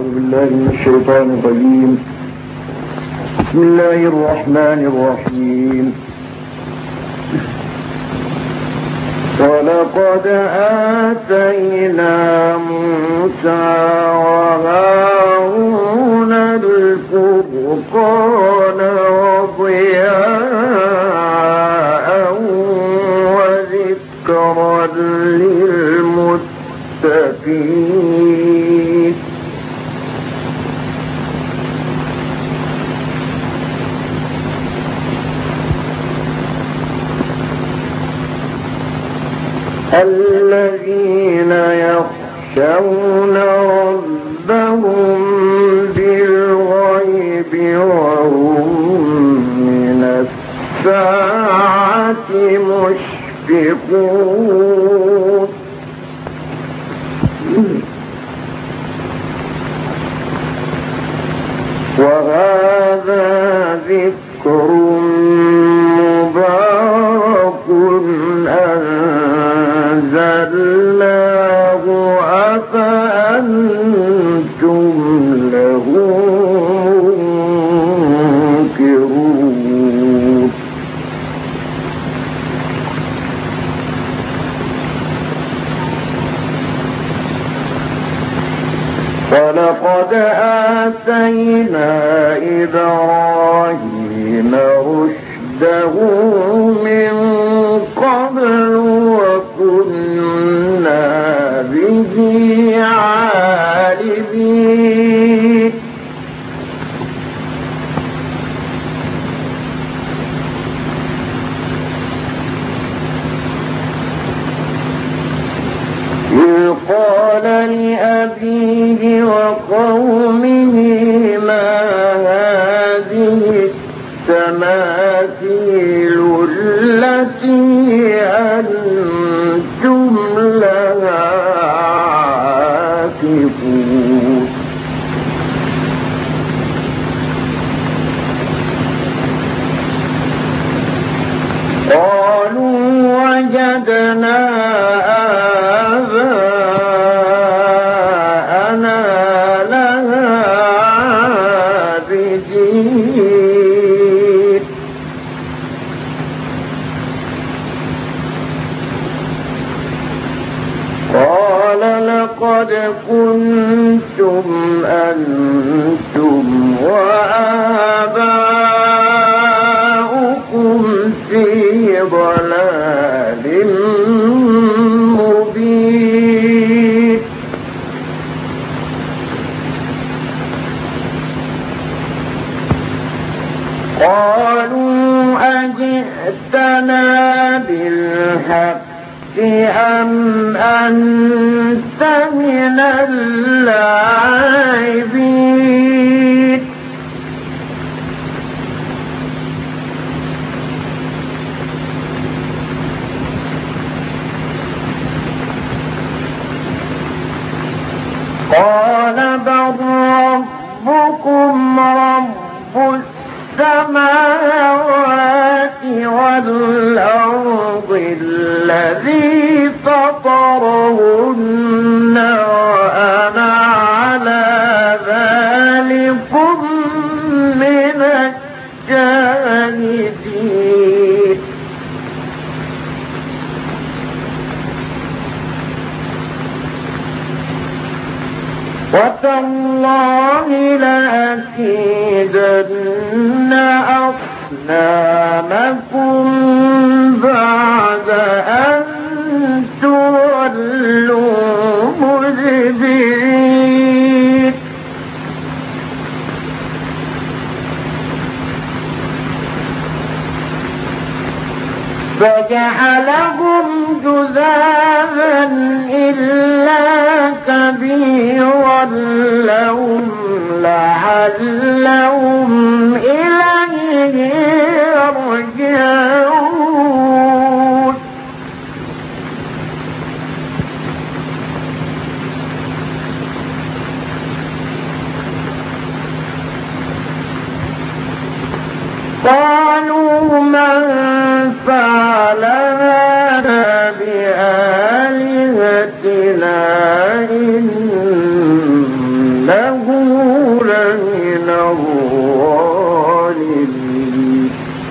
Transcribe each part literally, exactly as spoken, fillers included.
أعوذ بالله من الشيطان الرجيم. بسم الله الرحمن الرحيم. ولقد آتينا موسى وهارون الفرقان وضياء وذكرا للمتقين. الذين يخشون ربهم بالغيب وهم من الساعة مشفقون. وهذا ذكر مبارك أنزلناه أفأنتم له منكرون. ولقد آتينا إبراهيم رشده من قبل وكنا به عالمين. إذ قال لأبيه وقومه ما هذه التماثيل التي أنتم لها عاكفون. قالوا وجدنا آباءنا لها عابدين. قال لقد كنتم أنتم وآباؤكم في ضلال مبين. قالوا أجئتنا بالحق أم أنت من اللاعبين. قال بل ربكم رب السماوات والأرض الذي فطرهن وأنا على ذلكم من الشاهدين. وتالله لأكيدن أصنامكم بعد أن تولوا مدبرين. فجعلهم جذاذا إلا كبيرا لهم لعلهم إليه يرجعون. قالوا من فعل هذا بآلهتنا إنه لمن الظالمين.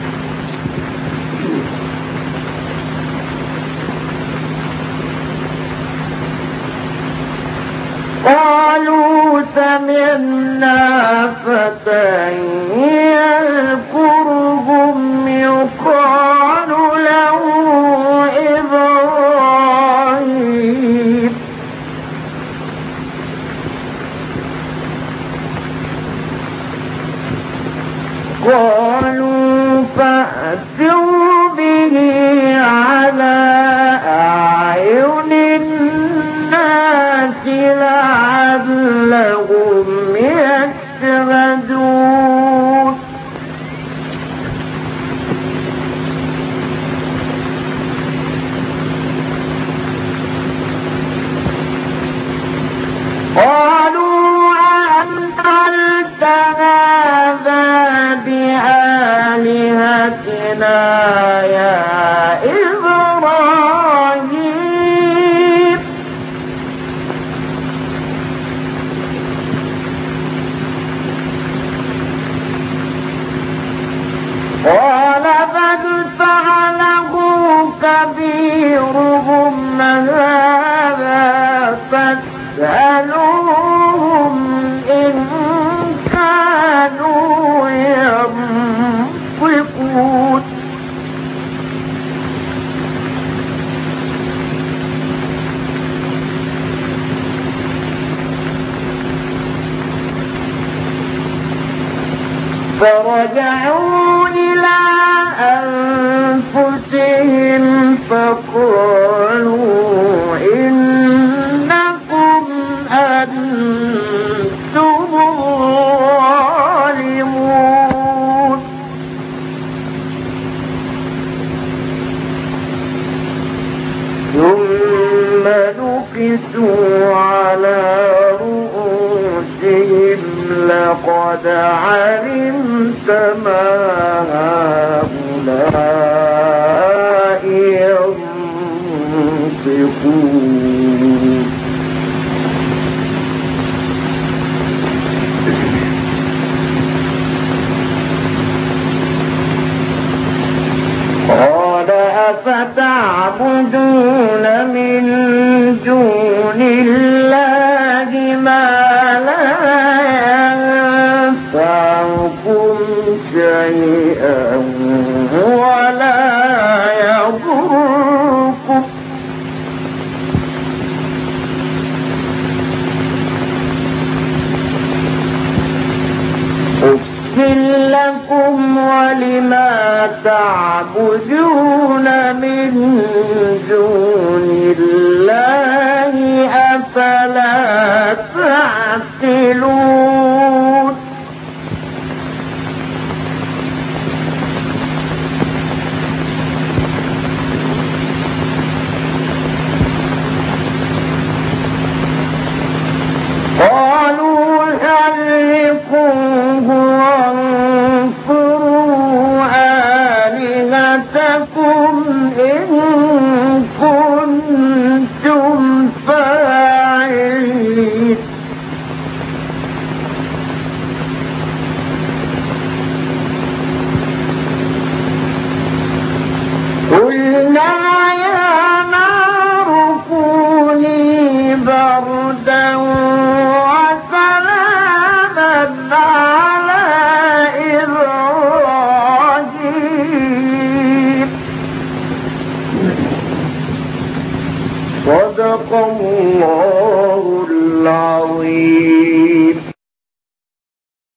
قالوا سمعنا فتى يذكرهم يقال له إبراهيم قالوا فأتوا به على أعين الناس لعلهم يشهدون. قالوا أنزلت هذا بآلهتنا يا إبراهيم قال بل فعله كبيرهم هذا فاسألوهم إن كانوا ينطقون. فرجعوا إلى أنفسهم فقالوا إنكم أنتم الظالمون. ثم نكسوا على رؤوسهم لقد علمت ما هؤلاء ينطقون. قال أفتعبدون من دون الله ما لا ينفعكم شيئا ولا يضركم أفل لكم ولما تعبدون من دون الله أفلا تعقلون. قالوا حرقوه وانصروا آلهتكم إن كنتم فاعلين. قلنا يا نار كوني بردا وسلاما على إبراهيم. صدق الله